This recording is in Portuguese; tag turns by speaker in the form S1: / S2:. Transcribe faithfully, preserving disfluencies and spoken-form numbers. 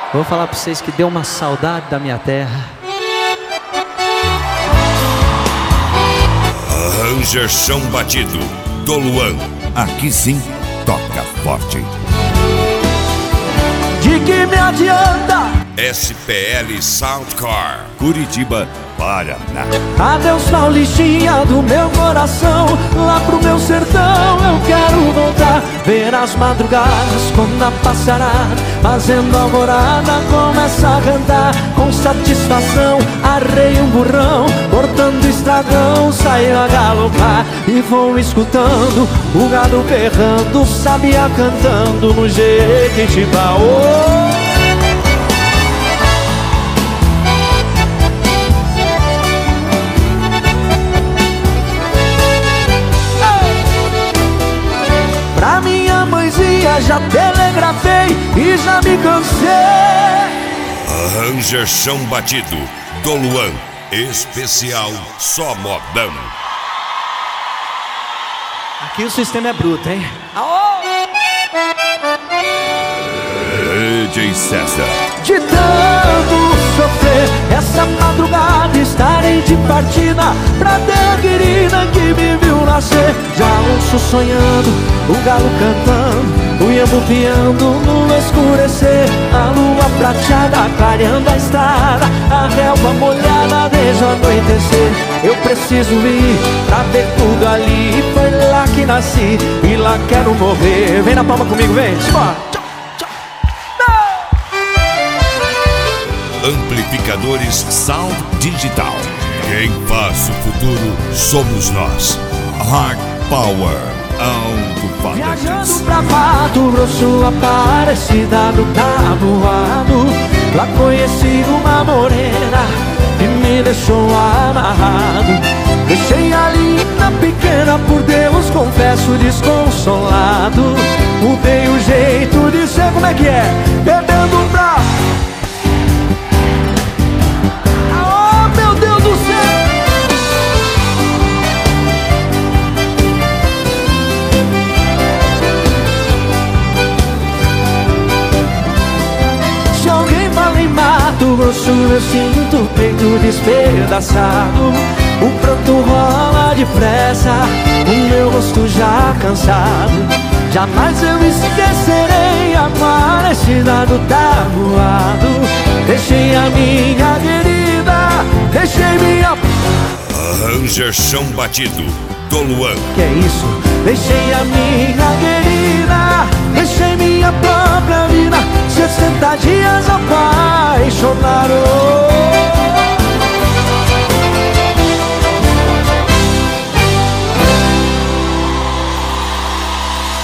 S1: Vou falar pra vocês que deu uma saudade da minha terra.
S2: Ranger Chão Batido, do Luan.
S3: Aqui sim, toca forte.
S1: De que me adianta?
S2: S P L Soundcar,
S3: Curitiba, Paraná.
S1: Adeus Paulistinha do meu coração, lá pro meu sertão eu quero voltar. Ver as madrugadas quando a passarada, fazendo alvorada, começa a cantar. Com satisfação, arrei um burrão, cortando estragão, saio a galopar. E vou escutando o gado berrando, sabia cantando no Jequitibá. Oh! Pra minha mãezinha já telegrafei e já me cansei.
S2: Ranger Chão Batido, do Luan. Especial só modão.
S1: Aqui o sistema é bruto, hein?
S3: D J César.
S1: De tanto sofrer, essa madrugada estarei de partida pra terra querida que me viu nascer. Já ouço sonhando, o galo cantando, o iambu piando no escurecer. A lua prateada clareando a estrada, a relva molhada desde o anoitecer. Eu preciso ir pra ver tudo ali, foi lá que nasci e lá quero morrer. Vem na palma comigo, vem, simbora!
S2: Amplificadores
S3: Sound Digital.
S2: Quem faz o futuro somos nós.
S3: Hard Power. Alto-falantes.
S1: Viajando pra Mato Grosso, Aparecida do Taboado, lá conheci uma morena que me deixou amarrado. Deixei a linda pequena, por Deus confesso desconsolado. Mudei o jeito de ser, como é que é? Bebendo pra... Mato Grosso eu sinto o peito despedaçado. O pranto rola depressa, o meu rosto já cansado. Jamais eu esquecerei a Aparecida do Taboado. Deixei a minha querida, deixei minha...
S2: Ranger Chão Batido, do Luan.
S1: Que é isso? Deixei a minha querida, deixei minha própria vida. Sessenta dias apaixonado.